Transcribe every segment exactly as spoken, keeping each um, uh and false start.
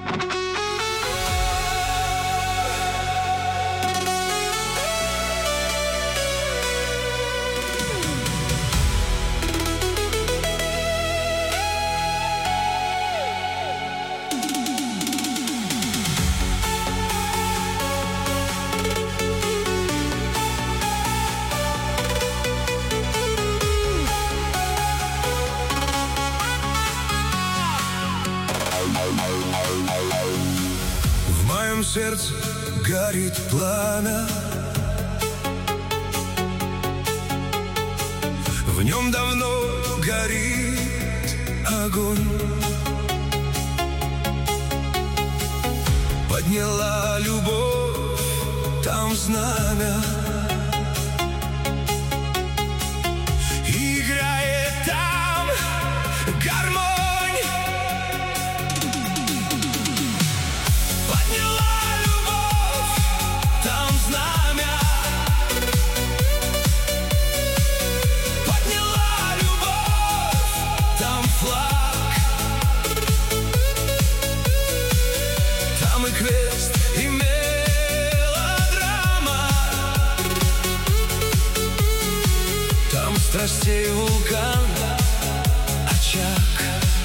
В моем сердце горит пламя, в нем давно горит огонь. Подняла любовь там знамя, играет там гармонь. Квест и мелодрама, там страстей вулкан, очаг.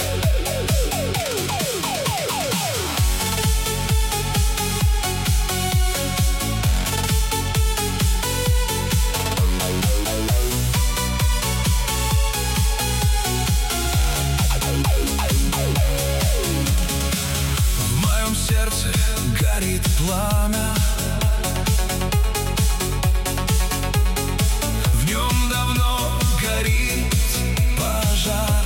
Горит пламя, в нем давно горит пожар.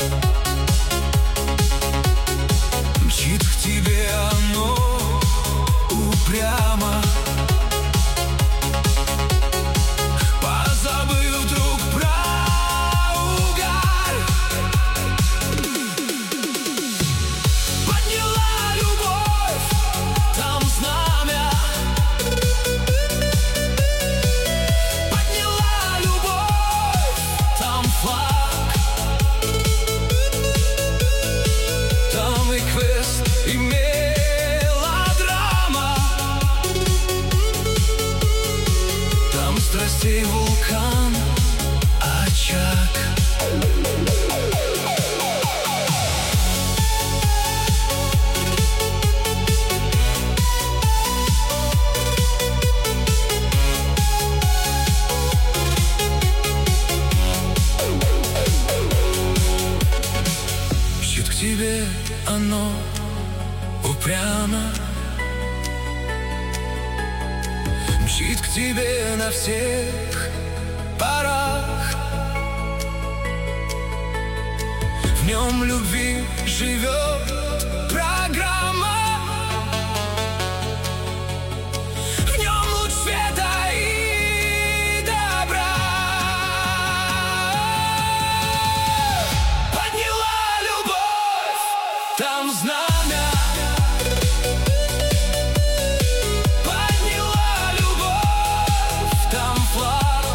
Мчит к тебе оно упрямо, позабыв вдруг про угар. Подняла любовь там знамя, подняла любовь там флаг, там и квест, и мелодрама, там страстей вулкан, очаг. К тебе оно упрямо, мчит к тебе на всех парах. В нем любви живет программа, в нем луч света и добра. Там знамя, подняла любовь, там флаг,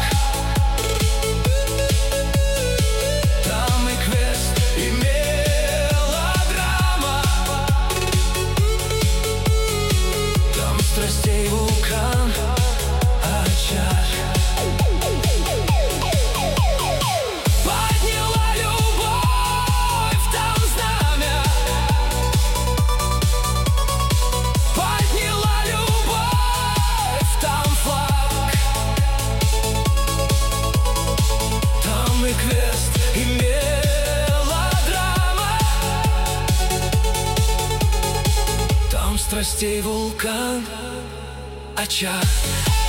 там и квест, и мелодрама, там страстей вулкан, очаг. Подняла любовь, там знамя, подняла любовь, там флаг, там и квест, и мелодрама, там страстей вулкан, очаг.